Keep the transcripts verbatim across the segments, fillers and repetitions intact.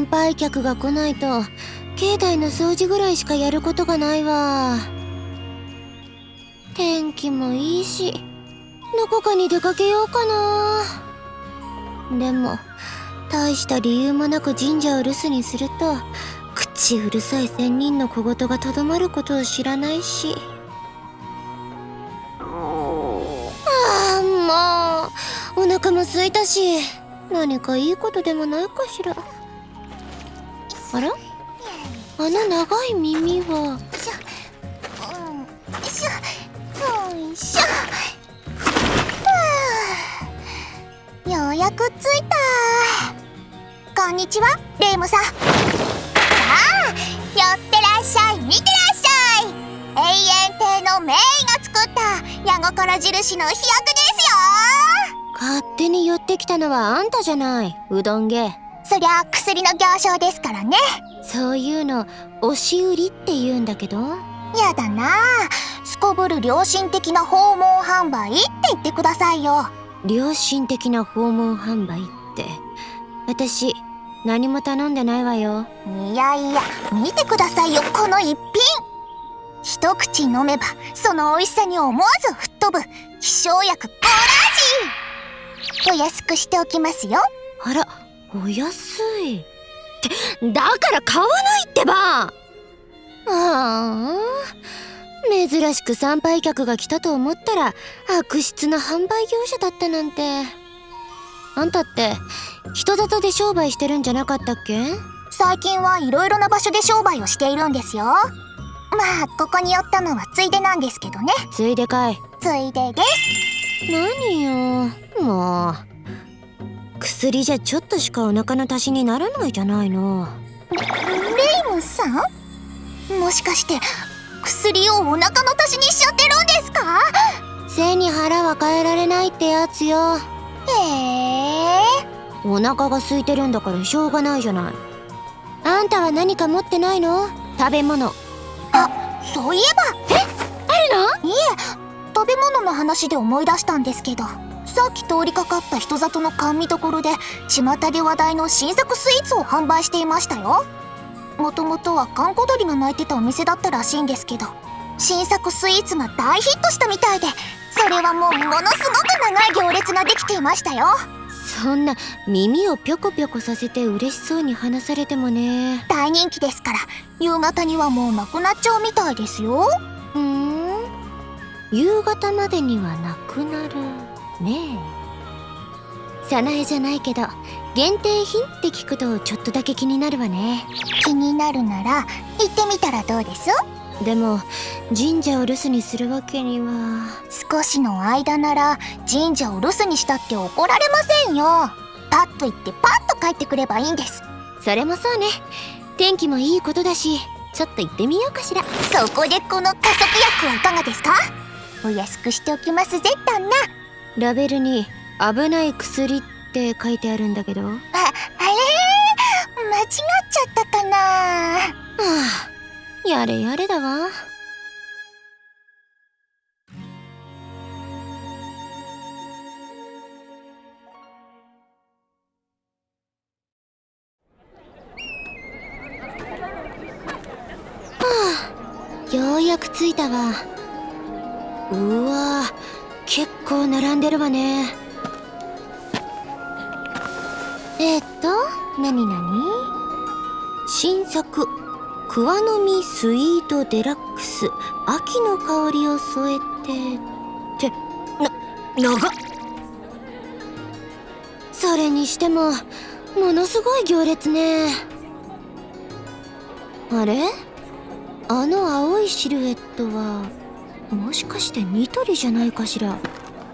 参拝客が来ないと境内の掃除ぐらいしかやることがないわ。天気もいいし、どこかに出かけようかな。でも大した理由もなく神社を留守にすると口うるさい仙人の小言がとどまることを知らないし。ああ、もうお腹も空いたし、何かいいことでもないかしら。あら、あの長い耳は。 ようやく着いた。こんにちは、レイムさん。さあ、寄ってらっしゃい、見てらっしゃい。永遠亭のメイが作った矢心印の飛躍ですよ。 勝手に寄ってきたのはあんたじゃない、うどんげ。 そりゃ薬の行商ですからね。 そういうの押し売りって言うんだけど。 やだなあ、すこぶる良心的な訪問販売って言ってくださいよ。 良心的な訪問販売って、私何も頼んでないわよ。 いやいや、見てくださいよ、この一品。一口飲めばその美味しさに思わず吹っ飛ぶ気象薬コーラ味。お安くしておきますよ。 あら、お安いって、だから買わないってば。ああ、珍しく参拝客が来たと思ったら悪質な販売業者だったなんて。あんたって人里で商売してるんじゃなかったっけ？ 最近はいろいろな場所で商売をしているんですよ。まあここに寄ったのはついでなんですけどね。 ついでかい？ ついでです。 何よ、もう薬じゃちょっとしかお腹の足しにならないじゃないの。 レイムさん、もしかして薬をお腹の足しにしちゃってるんですか？ 背に腹は変えられないってやつよ。 へえ。 お腹が空いてるんだからしょうがないじゃない。あんたは何か持ってないの？食べ物。 あ、そういえば。 え、あるの？ いえ、食べ物の話で思い出したんですけど、さっき通りかかった人里の甘味処で巷で話題の新作スイーツを販売していましたよ。もともとは閑古鳥が鳴いてたお店だったらしいんですけど、新作スイーツが大ヒットしたみたいで、それはもうものすごく長い行列ができていましたよ。 そんな耳をぴょこぴょこさせて嬉しそうに話されてもね。 大人気ですから夕方にはもうなくなっちゃうみたいですよ。 ふーん、夕方までにはなくなるねえ。早苗じゃないけど限定品って聞くとちょっとだけ気になるわね。 気になるなら行ってみたらどうです？ でも神社を留守にするわけには。 少しの間なら神社を留守にしたって怒られませんよ。パッと行ってパッと帰ってくればいいんです。 それもそうね。天気もいいことだし、ちょっと行ってみようかしら。 そこでこの加速薬はいかがですか？お安くしておきますぜったんな。 ラベルに危ない薬って書いてあるんだけど。あ、あれー、間違っちゃったかな。はあ、やれやれだわ。ようやく着いたわ。うわー、結構並んでるわね。えー、っとなになに、新作桑の実スイートデラックス、秋の香りを添えてってな、長っ。それにしてもものすごい行列ね。あれ、あの青いシルエットはもしかしてニトリじゃないかしら。うんうん、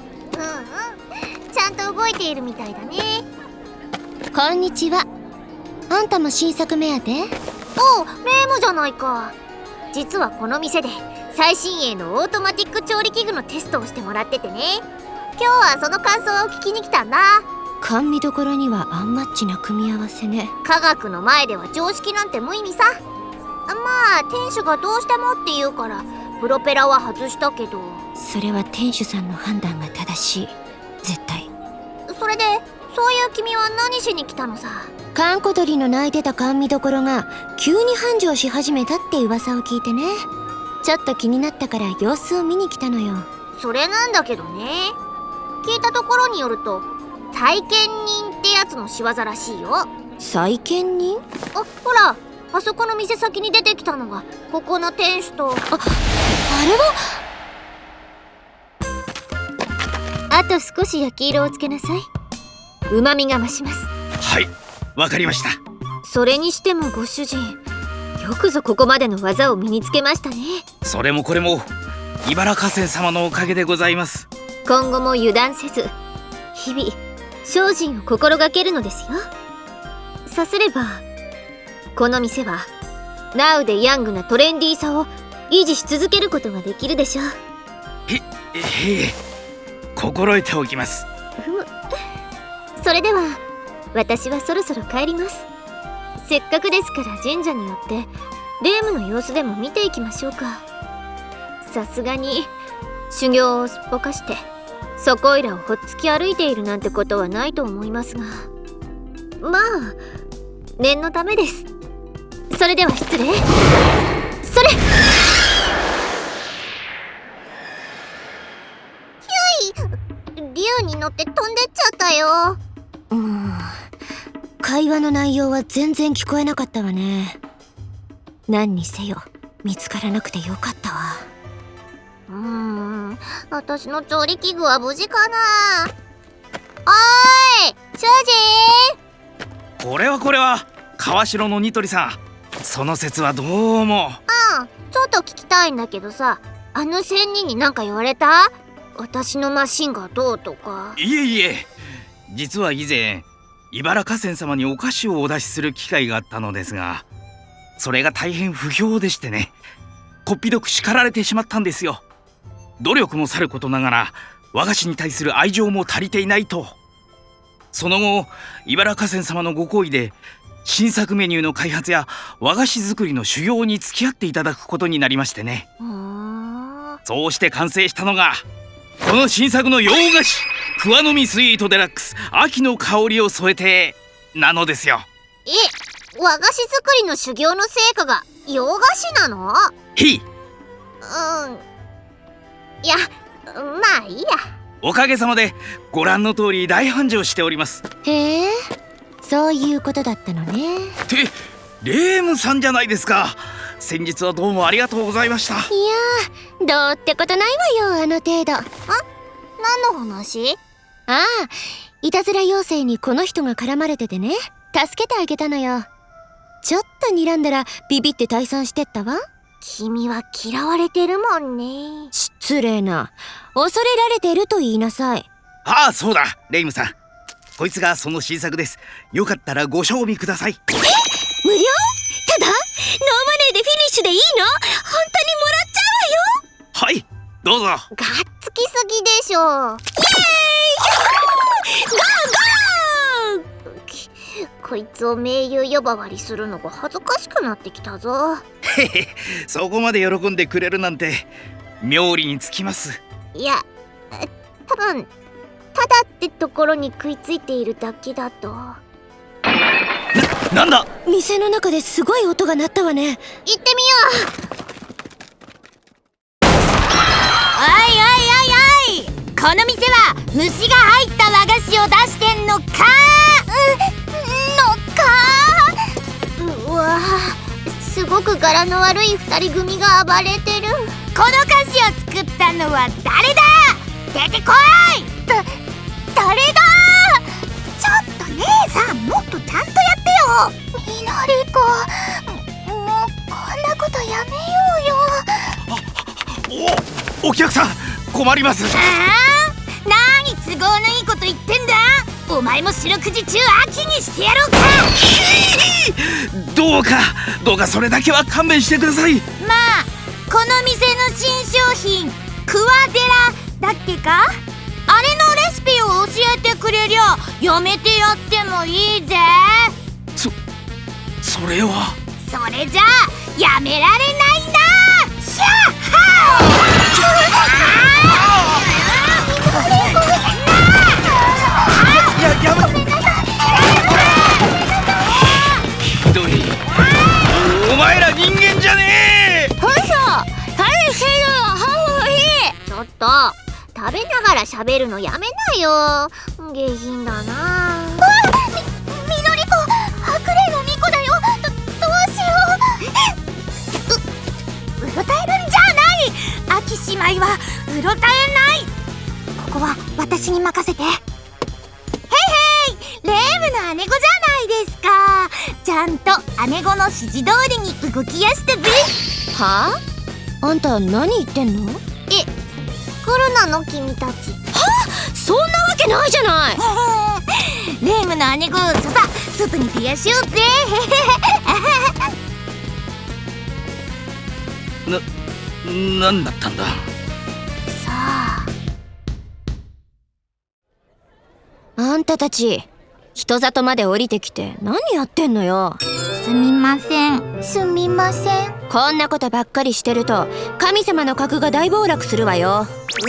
ちゃんと動いているみたいだね。 こんにちは。あんたも新作目当て？ おう、レイムじゃないか。実はこの店で最新鋭のオートマティック調理器具のテストをしてもらっててね。今日はその感想を聞きに来たんだ。 甘味どころにはアンマッチな組み合わせね。 科学の前では常識なんて無意味さ。まあ店主がどうしてもって言うからプロペラは外したけど。 それは店主さんの判断が正しい、絶対。 それでそういう君は何しに来たのさ。 かんこ鳥の鳴いてた甘味どころが急に繁盛し始めたって噂を聞いてね。ちょっと気になったから様子を見に来たのよ。 それなんだけどね、聞いたところによると再建人ってやつの仕業らしいよ。 再建人？ あ、ほら、あそこの店先に出てきたのがここの店主と。あ、 あれは。 あと少し焼き色をつけなさい。旨味が増します。 はい、わかりました。 それにしてもご主人、よくぞここまでの技を身につけましたね。 それもこれも茨河川様のおかげでございます。 今後も油断せず日々精進を心がけるのですよ。さすればこの店はナウでヤングなトレンディーさを維持し続けることができるでしょう。 へ、へえ、心得ておきます。 ふむ。それでは私はそろそろ帰ります。せっかくですから神社によって霊夢の様子でも見ていきましょうか。さすがに修行をすっぽかしてそこいらをほっつき歩いているなんてことはないと思いますが、まあ念のためです。それでは失礼。それひゅい、竜に乗って飛んでっちゃったよ。 うん、会話の内容は全然聞こえなかったわね。何にせよ見つからなくてよかったわ。 うーん、私の調理器具は無事かな。おーい、主人。 これはこれは川城のニトリさん、その説はどうも。 ああ、ちょっと聞きたいんだけどさ、あの仙人に何か言われた？私のマシンがどうとか。 いえいえ、実は以前茨河川様にお菓子をお出しする機会があったのですが、それが大変不評でしてね、こっぴどく叱られてしまったんですよ。努力もさることながら和菓子に対する愛情も足りていないと。その後茨河川様のご厚意で新作メニューの開発や和菓子作りの修行に付き合っていただくことになりましてね。 うーん、 そうして完成したのがこの新作の洋菓子ふわのみスイートデラックス秋の香りを添えてなのですよ。 え、和菓子作りの修行の成果が洋菓子なの？ ひい、 うん、いや、まあいいや。 おかげさまでご覧の通り大繁盛しております。 へえ、そういうことだったのね。 って霊夢さんじゃないですか。先日はどうもありがとうございました。 いやー、どうってことないわよ、あの程度。あ、 何の話？ ああ、いたずら妖精にこの人が絡まれててね、助けてあげたのよ。ちょっと睨んだらビビって退散してったわ。 君は嫌われてるもんね。 失礼な。恐れられてると言いなさい。 ああ、そうだ、霊夢さん、こいつがその新作です。よかったらご賞味ください。 え、無料？ただ？ノーマネーでフィニッシュでいいの？本当にもらっちゃうわよ。 はい、どうぞ。 がっつきすぎでしょ。イエーイ！ゴーゴー！こいつを名優呼ばわりするのが恥ずかしくなってきたぞ。 へへ、そこまで喜んでくれるなんて妙理につきます。 いや、多分ただってところに食いついているだけだと。な、 なんだ？ 店の中ですごい音が鳴ったわね。 行ってみよう。 おいおいおいおい、この店は虫が入った和菓子を出してんのか？ うわぁ、すごく柄の悪い二人組が暴れてる。 この菓子を作ったのは誰だ？出てこい！だ、誰だ？ちょっと姉さん、もっとちゃんとやってよ。 みのりこ、もうこんなことやめようよ。 お、お客さん困ります。 ああ、なに都合のいいこと言ってんだ。お前も四六時中秋にしてやろうか。 どうかどうかそれだけは勘弁してください。 まあ、この店の新商品クワデラだっけか、あれのレシピを教えてくれりゃやめてやってもいいぜ。 そそれはそれじゃあやめられないんだ。シャッハー！ややめ食べながら喋るのやめなよ。下品だな。 みみのりこ、ハクレイのミコだよ。どどうしようろたえるんじゃない。秋姉妹はうろたえない。ここは私に任せて。へいへい、レームの姉子じゃないですか。ちゃんと姉子の指示通りに動きやしたぜ。 はあ？あんた何言ってんの？ え、来るなの君たち。 そんなわけないじゃない。 レームの姉子、ささ外に出やしようぜ。 な、なんだったんだ。 さあ、 あんたたち人里まで降りてきて何やってんのよ。 すみません。 う。すみません。 こんなことばっかりしてると神様の格が大暴落するわよ。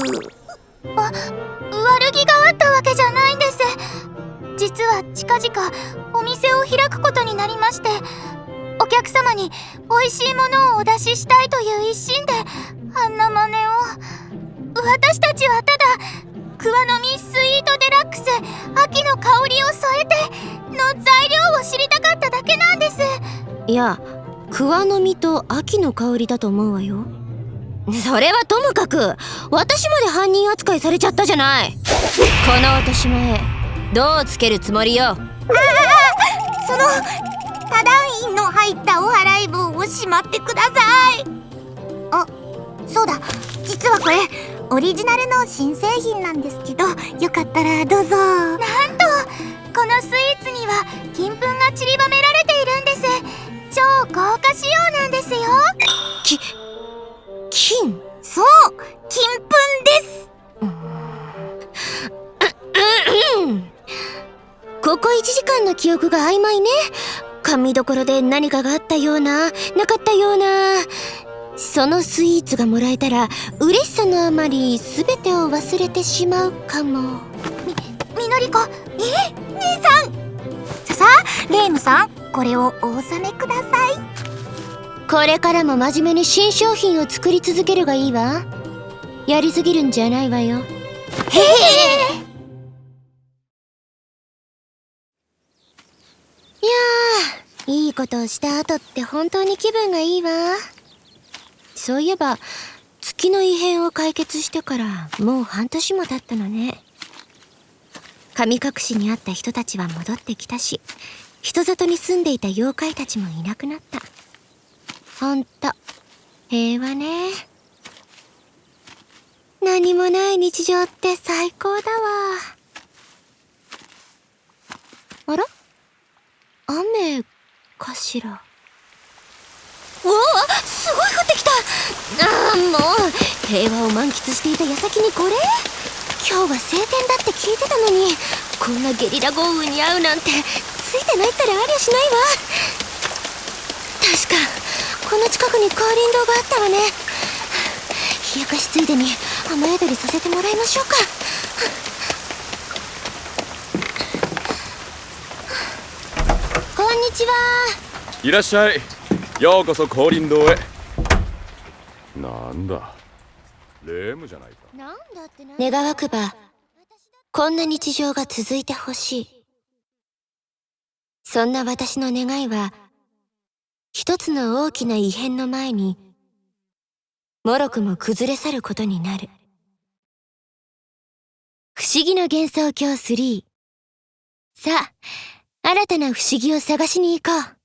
悪気があったわけじゃないんです。実は近々お店を開くことになりまして、お客様に美味しいものをお出ししたいという一心であんな真似を。私たちはただクワの実スイートデラックス秋の香りを添えての材料を知りたかっただけなんです。 いや、クワの実と秋の香りだと思うわよ。それはともかく私まで犯人扱いされちゃったじゃない。この落とし前どうつけるつもりよ。 その多段院の入ったお払い棒をしまってください。あ、そうだ、実はこれオリジナルの新製品なんですけど、よかったらどうぞ。 なんとこのスイーツには金粉が散りばめられているんです。超豪華仕様なんですよ。 き金？ そう、金粉です。 ここいちじかんの記憶が曖昧ね。甘味どころで何かがあったような、なかったような。そのスイーツがもらえたら嬉しさのあまり全てを忘れてしまうかも。 み、みのりこ、 え、姉さん。ささ、レイムさん、これをお納めください。 これからも真面目に新商品を作り続けるがいいわ。やりすぎるんじゃないわよ。 へへ。 いやー、いいことをした後って本当に気分がいいわ。そういえば月の異変を解決してからもう半年も経ったのね。神隠しにあった人たちは戻ってきたし、人里に住んでいた妖怪たちもいなくなった。ほんと平和ね。何もない日常って最高だわ。あら？雨かしら。うわ、すごい降ってきた。ああ、もう平和を満喫していた矢先にこれ。今日は晴天だって聞いてたのに、こんなゲリラ豪雨に遭うなんてついてないったらありゃしないわ。確かこの近くにカーリン堂があったわね。冷やかしついでに雨宿りさせてもらいましょうか。こんにちは。 いらっしゃい。ようこそ降臨堂へ。なんだ、レームじゃないか。 願わくばこんな日常が続いてほしい。そんな私の願いは一つの大きな異変の前にもろくも崩れ去ることになる。不思議の幻想郷スリー。さあ、新たな不思議を探しに行こう。